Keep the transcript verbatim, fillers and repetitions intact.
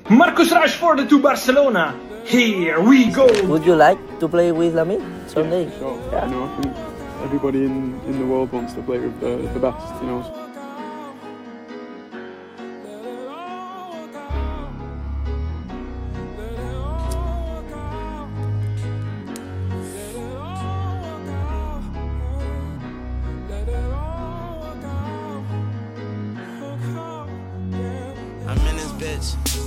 Marcus Rashford to Barcelona. Here we go. Would you like to play with Lamine someday? Yeah, sure. Yeah. You know, I think everybody in, in the world wants to play with the, the best, you know. I'm in this bitch.